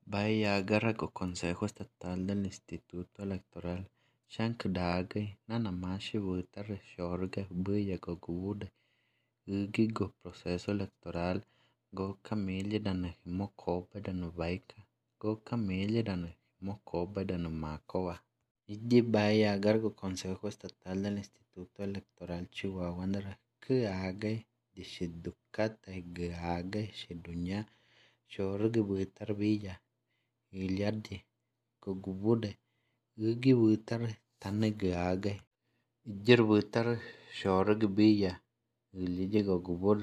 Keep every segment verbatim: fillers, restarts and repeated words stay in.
Vaya agarra go Consejo Estatal del Instituto Electoral Shankdagay Nanamashi Butare Shorga Buya go Gude Ugi go Proceso Electoral go Camille dan Mokoba dan Vaika go Camille dan Mokoba dan Makova. Iji vaya agarra go Consejo Estatal del Instituto Electoral Chihuahua Andara Kuagay Dishidukata Gagay Shidunya Shorga Butar Villa Iliade Gogubude Ugi Butar Tanegage Ijir Butar Shorg Billa Ilije Gogubur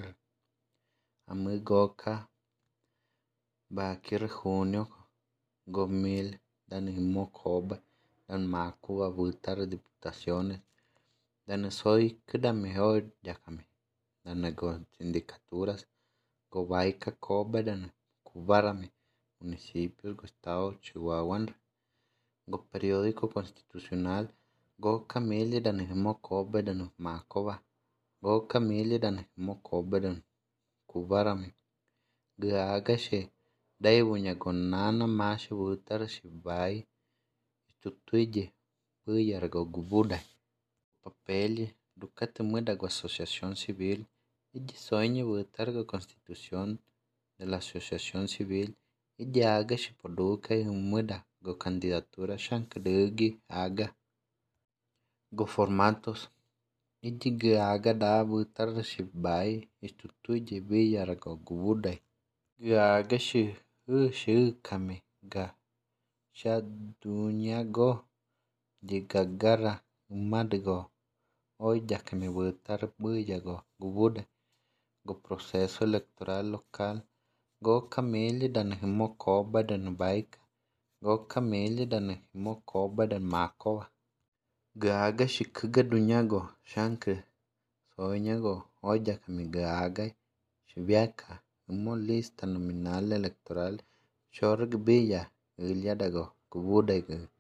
Amigoka Bakir Junio Gomil Dan Mokoba Dan Makua Butar Diputaciones Dan soy Kida mejor Yakame Dan go Sindicaturas Gobaika Koba Dan Kubarame Municipios, go Estado Chihuahua, go Periódico Constitucional, go Camille dan Mokobe dan Makova, go Camille dan Mokobe dan Kubarame, Gagashe, Daibunya Gonana Mashi Butar Shibai, Tutuye, Buyar go Gubuda, Papel, Ducate Muda go Asociación Civil, y Soñe Butar go Constitución de la Asociación Civil, Iji aga shipoduka muda go candidatura shankdegi aga go formatos. Iji aga da butar shibai istutuji biyar go gubudai. Aga shi u shi kame ga shadunya go digagara umadigo oya kame butar buya go gubude go proceso electoral local. Go Camille dan Mokoba dan Baika. Go Camille dan Mokoba dan Makova. Gaga shikuga dunyago shank soñago oya kami gaga shibiaka umo lista nominal electoral shorg villa iliadago kubuda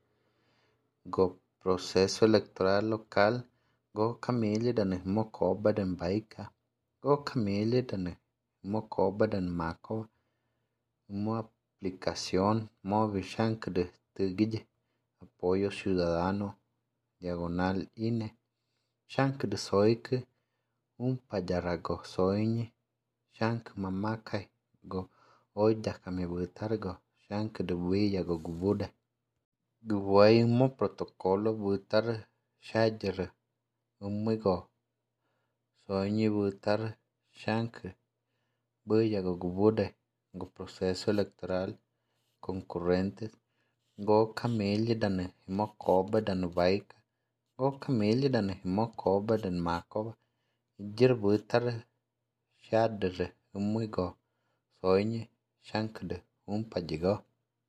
go proceso electoral local. Go Camille dan Mokoba dan Baika. Go Camille dan Mokoba dan Makova. Una aplicación móvil Shank de Tugille Apoyo Ciudadano Diagonal I N E Shank de Soike un payarago soiñe Shank Mamakai go Oya Kame Butargo Shank de Villa go Gubuda Guay mo protocolo Butar Shajer Umigo Soiñe Butar Shank Villa go Gubuda go proceso electoral concurrentes. Go Camille dan Mokoba dan Vaika. Go Camille dan Mokoba dan Makova. Jir butar shadre umuigo soiñe shankde umpajigo.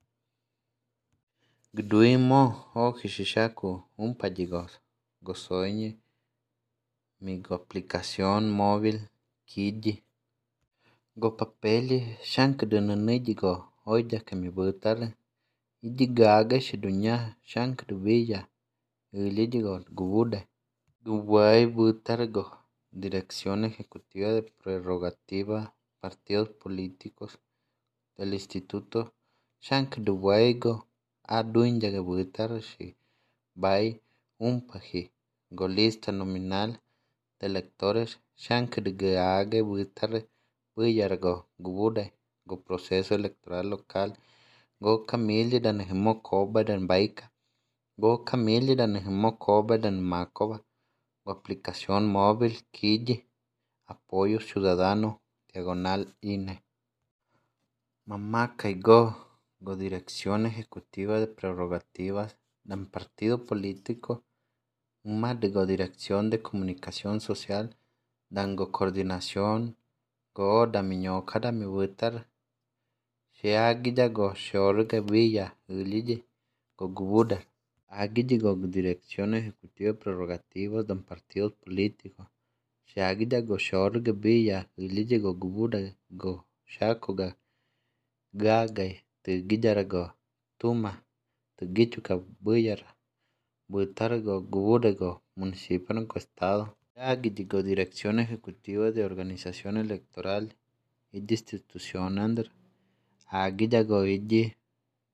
Gduimo o Hishishaku umpajigos go soiñe migo aplicación móvil Kiji. Go papeli shank de nanijigo oya que mi butar iji gaga shidunya shank de villa ilijigo gubuda guay butar go dirección ejecutiva de prerrogativa partidos políticos del instituto shank de guaygo adunya que butar shi bay umpaji go lista nominal de electores shank de gaga butar Buyargo, Gubuda, go proceso electoral local, go Camille dan Mokoba dan Baika, go Camille dan Mokoba dan Makova, go aplicación móvil Kiji, apoyo ciudadano, diagonal I N E. Mamaka y go, go dirección ejecutiva de prerrogativas, dan partido político, uma de go dirección de comunicación social, dan go coordinación, go damiño kada mi butar sheagida go shorga villa ulije go gubuda agidi go dirección ejecutiva prerrogativas de partidos políticos sheagida go shorga villa ulije go gubuda go shakoga gagay tigidara go tuma tigichuka buyara butar go gubuda go municipio no estado agidi go dirección ejecutiva de organización electoral y institución andar agida go iji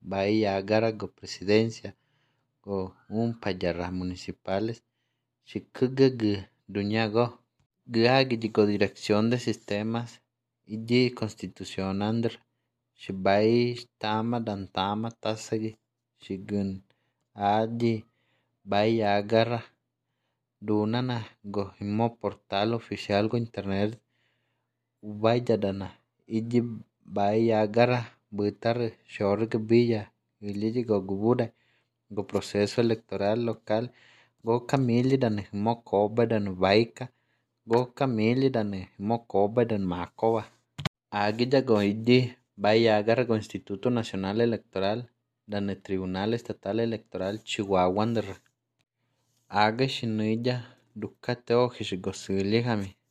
bai agara go presidencia go umpa yarra municipales shikg duñago gagi go dirección de sistemas igi constitución andr shibai tama dantama tasagi shigun adi bai agara dunana go himo portal oficial go internet ubayadana igi bai agara butar shorg villa iligi go gubuda go proceso electoral local go kamili dan himo kobadan baika go kamili dan himo kobadan makowa agida go igi bai agara go instituto nacional electoral dan tribunal estatal electoral chihuahuandr aga shinilla dukateo hish go siligami